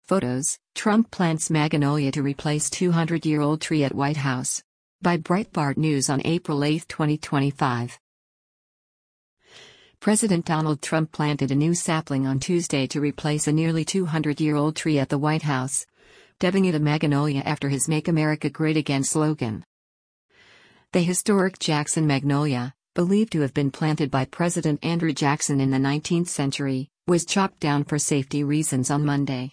Photos: Trump plants magnolia to replace 200-year-old tree at White House. By Breitbart News on April 8, 2025. President Donald Trump planted a new sapling on Tuesday to replace a nearly 200-year-old tree at the White House, dubbing it a magnolia after his Make America Great Again slogan. The historic Jackson magnolia, believed to have been planted by President Andrew Jackson in the 19th century, was chopped down for safety reasons on Monday.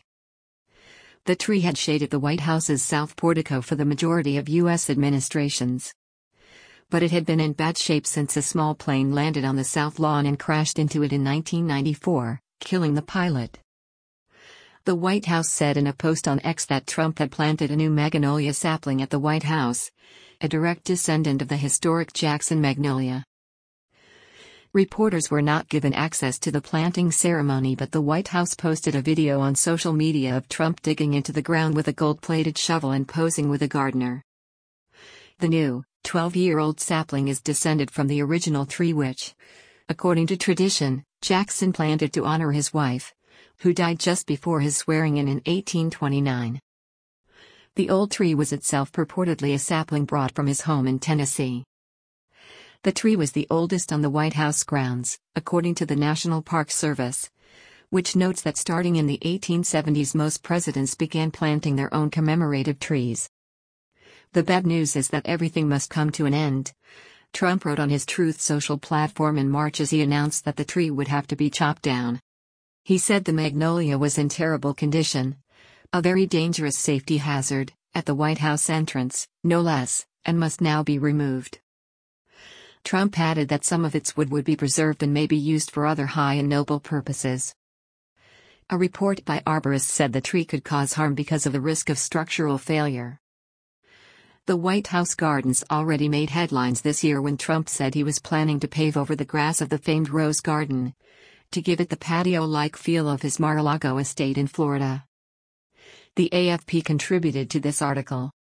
The tree had shaded the White House's south portico for the majority of U.S. administrations. But it had been in bad shape since a small plane landed on the south lawn and crashed into it in 1994, killing the pilot. The White House said in a post on X that Trump had planted a new magnolia sapling at the White House, a direct descendant of the historic Jackson magnolia. Reporters were not given access to the planting ceremony, but the White House posted a video on social media of Trump digging into the ground with a gold-plated shovel and posing with a gardener. The new, 12-year-old sapling is descended from the original tree which, according to tradition, Jackson planted to honor his wife, who died just before his swearing-in 1829. The old tree was itself purportedly a sapling brought from his home in Tennessee. The tree was the oldest on the White House grounds, according to the National Park Service, which notes that starting in the 1870s most presidents began planting their own commemorative trees. The bad news is that everything must come to an end, Trump wrote on his Truth Social platform in March as he announced that the tree would have to be chopped down. He said the magnolia was in terrible condition, a very dangerous safety hazard, at the White House entrance, no less, and must now be removed. Trump added that some of its wood would be preserved and may be used for other high and noble purposes. A report by arborists said the tree could cause harm because of the risk of structural failure. The White House gardens already made headlines this year when Trump said he was planning to pave over the grass of the famed Rose Garden, to give it the patio-like feel of his Mar-a-Lago estate in Florida. The AFP contributed to this article.